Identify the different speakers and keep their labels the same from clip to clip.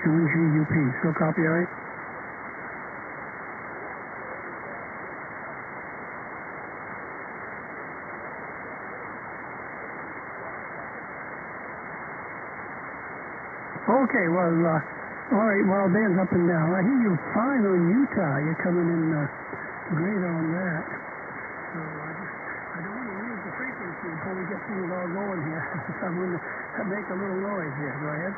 Speaker 1: New UP. Still copy, all right? Okay, well, all right, well, Dan's up and down. I hear you're fine on Utah. You're coming in great on that. So I don't want to lose the frequency before we get things all going here. I'm going to make a little noise here. Go ahead.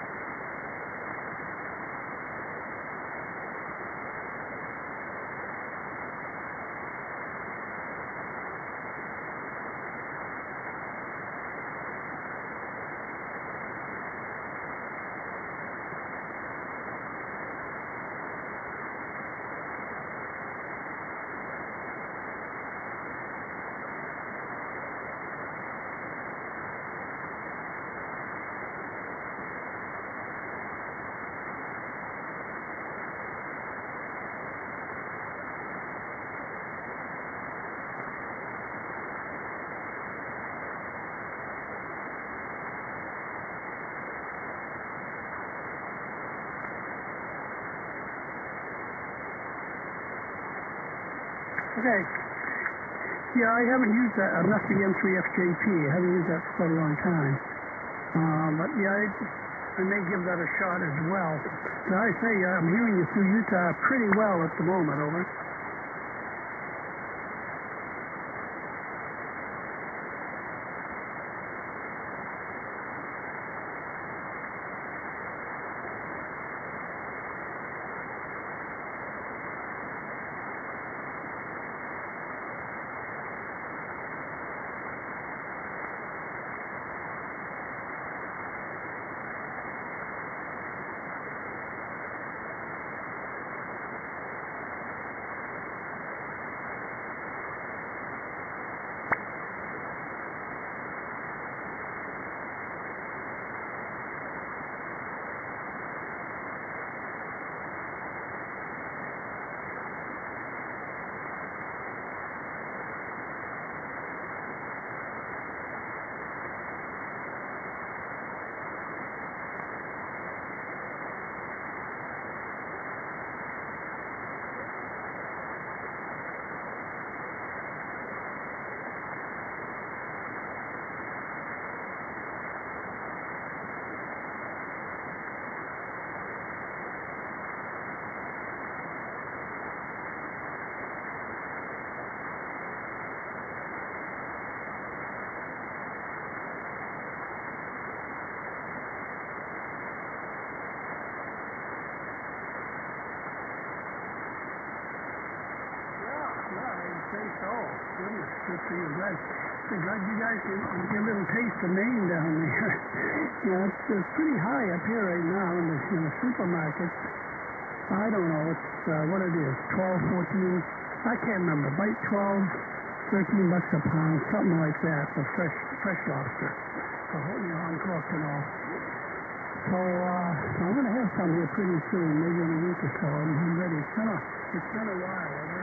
Speaker 1: Okay. Yeah, I haven't used that. I've left the M3FJP. I haven't used that for quite a long time. But yeah, I may give that a shot as well. Now I say, I'm hearing you through Utah pretty well at the moment, over. So, goodness, good for you. Glad you guys get a little taste of Maine down there. You know, it's pretty high up here right now in the supermarkets. I don't know, it's what it is, 12, 14, I can't remember, bite 12, 13 bucks a pound, something like that for fresh lobster. So, uncooked and all. So, I'm going to have some here pretty soon, maybe in a week or so. I'm ready. It's been a while, over.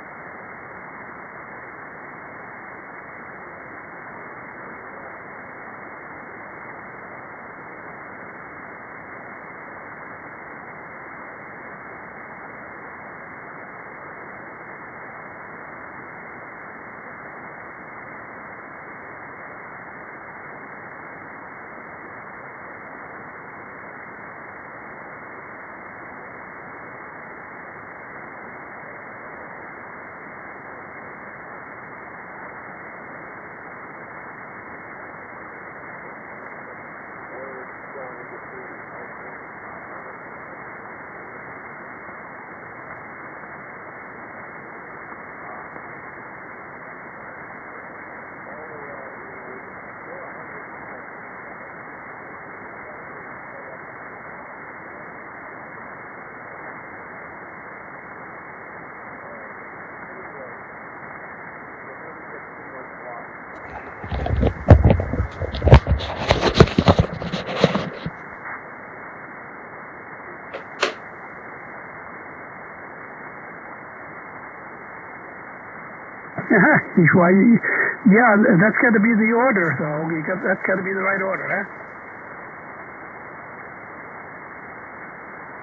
Speaker 1: Yeah, that's got to be the order, though. That's got to be the right order, huh?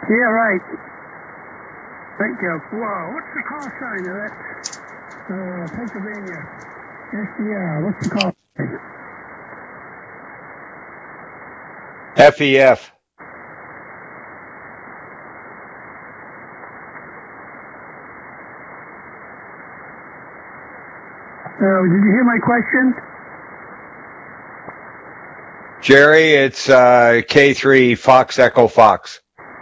Speaker 1: Yeah, right. Thank you. Whoa, what's the call sign of that Pennsylvania SDR? What's the call sign?
Speaker 2: FEF.
Speaker 1: Did you hear my question?
Speaker 2: Jerry, it's K3 Fox Echo Fox.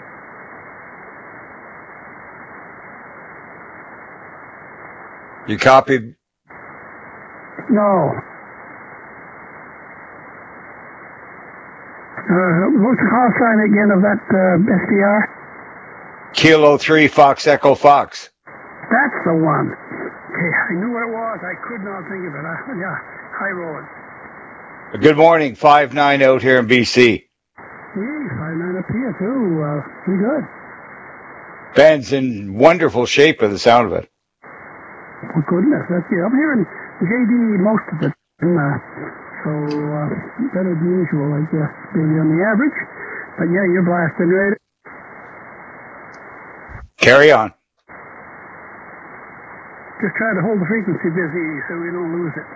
Speaker 2: You copied?
Speaker 1: No. What's the call sign again of that SDR?
Speaker 2: Kilo 3 Fox Echo Fox.
Speaker 1: That's the one. Okay, I knew what it was. I could not think of it. Yeah, high road.
Speaker 2: Good morning, 5-9 out here in BC.
Speaker 1: 5-9 up here too. Pretty good.
Speaker 2: Ben's in wonderful shape by the sound of it.
Speaker 1: Oh, goodness, that's it. I'm hearing JD most of the time, so better than usual, I guess, maybe on the average. But yeah, you're blasting right.
Speaker 2: Carry on.
Speaker 1: Just try to hold the frequency busy so we don't lose it.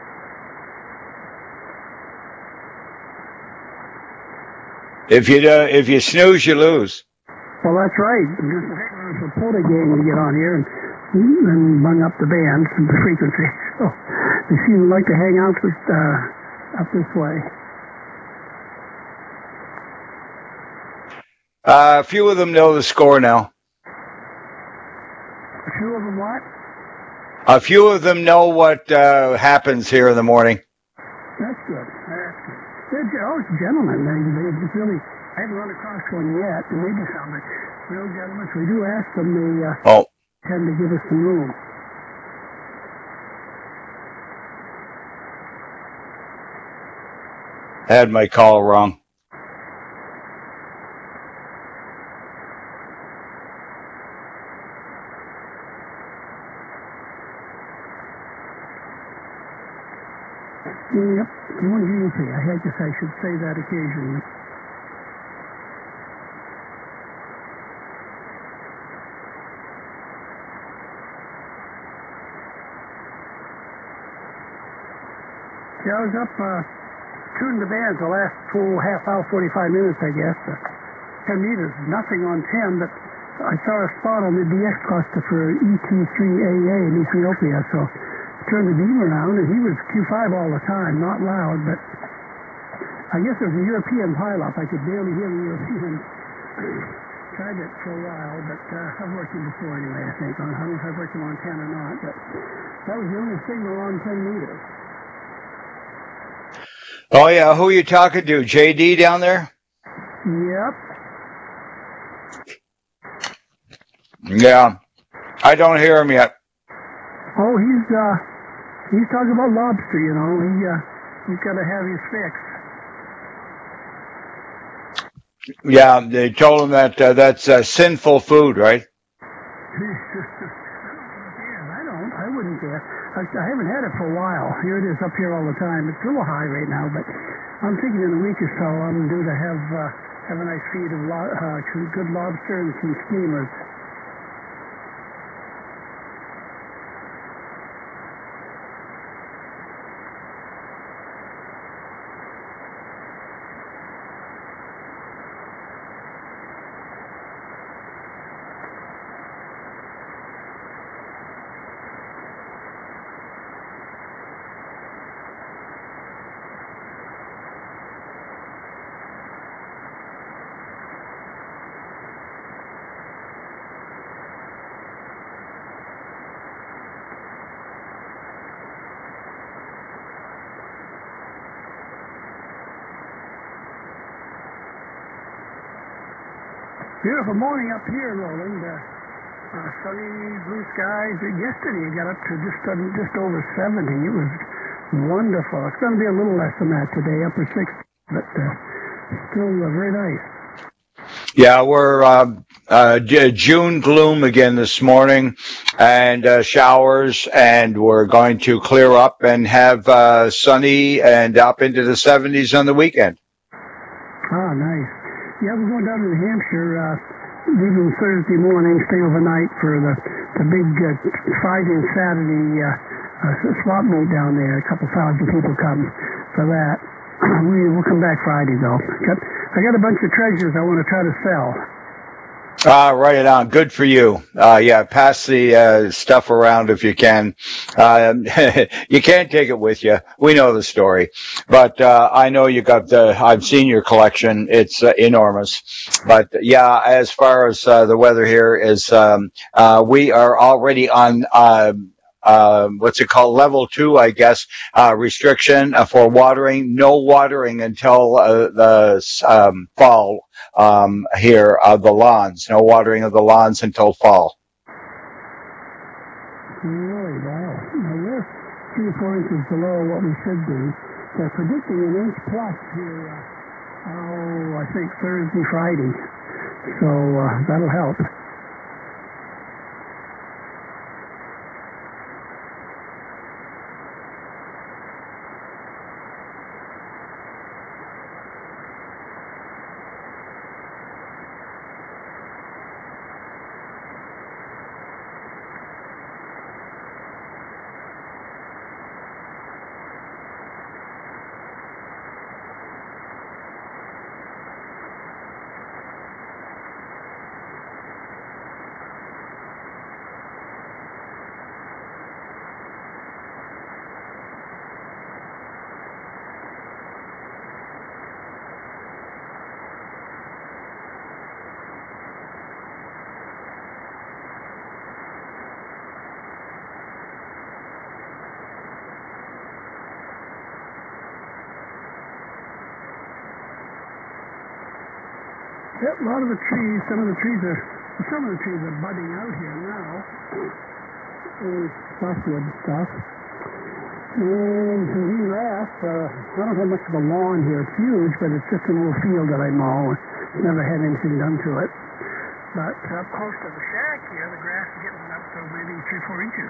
Speaker 2: If you snooze, you lose.
Speaker 1: Well, that's right. Just waiting for Pota Gang to get on here and bung up the band and the frequency. So they seem to like to hang out up this way.
Speaker 2: A few of them know the score now.
Speaker 1: A few of them what?
Speaker 2: A few of them know what happens here in the morning.
Speaker 1: That's good. They're gentlemen. They just really, I haven't run across one yet, and maybe some, but real gentlemen. So we do ask them, they tend to give us some room.
Speaker 2: I had my call wrong.
Speaker 1: Yep. You want to hear me? I guess I should say that occasionally. Yeah, I was up tuning the bands the last full half hour, 45 minutes, I guess. 10 meters, nothing on 10, but I saw a spot on the DX cluster for ET3AA in Ethiopia, so turned the beam around, and he was Q5 all the time, not loud, but I guess it was a European pileup. I could barely hear the European. Tried it for a while, but I've worked him before anyway, I think. I don't know if I've worked him on 10 or not, but that was the only signal on 10 meters.
Speaker 2: Oh, yeah. Who are you talking to? JD down there?
Speaker 1: Yep.
Speaker 2: Yeah. I don't hear him yet.
Speaker 1: Oh, he's talking about lobster, you know. He's got to have his fix.
Speaker 2: Yeah, they told him that that's sinful food, right?
Speaker 1: I wouldn't care. I haven't had it for a while. Here it is up here all the time. It's a little high right now, but I'm thinking in a week or so I'm due to have a nice feed of some good lobster and some steamers. Beautiful morning up here, Roland. Sunny, blue skies. Yesterday it got up to just over 70. It was wonderful. It's going to be a little less than that today, upper 60, but still very nice.
Speaker 2: Yeah, we're June gloom again this morning, and showers, and we're going to clear up and have sunny and up into the 70s on the weekend.
Speaker 1: Ah, nice. Yeah, we're going down to New Hampshire leaving Thursday morning, stay overnight for the big Friday and Saturday swap meet down there. A couple thousand people come for that. We'll come back Friday, though. I got a bunch of treasures I want to try to sell.
Speaker 2: Write it on. Good for you. Yeah, pass the stuff around if you can. You can't take it with you. We know the story, but I know you got I've seen your collection. It's enormous. But yeah, as far as the weather here is, we are already on. What's it called? Level 2, I guess, restriction for watering. No watering until the fall here of the lawns. No watering of the lawns until fall.
Speaker 1: Really? Wow. Now we're 3 or 4 inches below what we should be. They're predicting an inch plus here, I think Thursday, Friday. So that'll help. Yep, a lot of the trees, some of the trees are budding out here now. Softwood stuff. And when we left, I don't have much of a lawn here. It's huge, but it's just a little field that I mow. Never had anything done to it. But up close to the shack here, the grass is getting up to maybe 3 or 4 inches.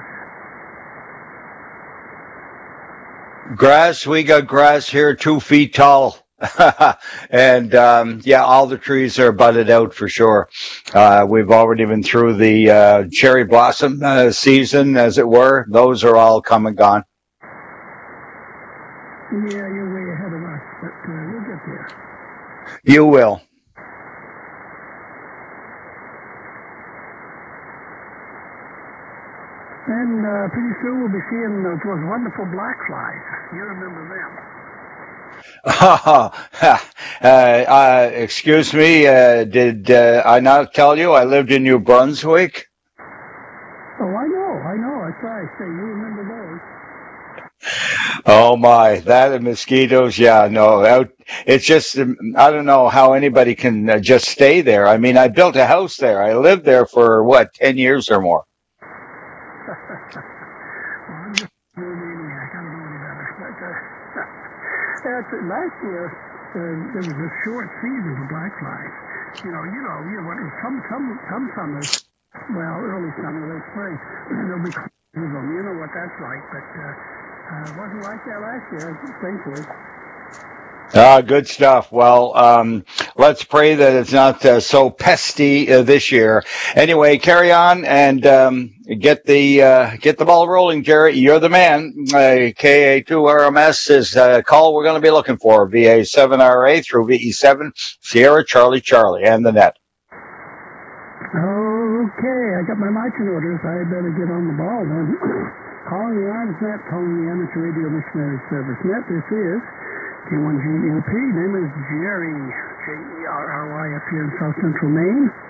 Speaker 2: Grass, we got grass here 2 feet tall. And yeah, all the trees are budded out for sure. We've already been through the cherry blossom season, as it were. Those are all come and gone.
Speaker 1: Yeah, you're way ahead of us, but we'll get there.
Speaker 2: You will.
Speaker 1: And pretty soon we'll be seeing those wonderful black flies. You remember them.
Speaker 2: Excuse me, did I not tell you I lived in New Brunswick?
Speaker 1: Oh, I know. That's why I say you remember those.
Speaker 2: Oh my, that and mosquitoes, yeah, no, it's just, I don't know how anybody can just stay there. I mean, I built a house there. I lived there for, 10 years or more.
Speaker 1: Well, I'm just a maniac. I don't know any better. But last year, there was a short season for black flies. You know what? Some summers, well, early summer, late spring, there'll be of them. You know what that's like. But it wasn't like that last year, thankfully.
Speaker 2: Good stuff. Well, let's pray that it's not so pesty this year. Anyway, carry on and get the ball rolling, Jerry. You're the man. KA2RMS is a call we're going to be looking for. VA7RA through VE7 Sierra Charlie Charlie and the net.
Speaker 1: Okay, I got my marching orders. I better get on the ball then. Calling the Arms Net, calling the Amateur Radio Missionary Service Net. This is K1GLP. Name is Jerry, Jerry, up here in South Central Maine.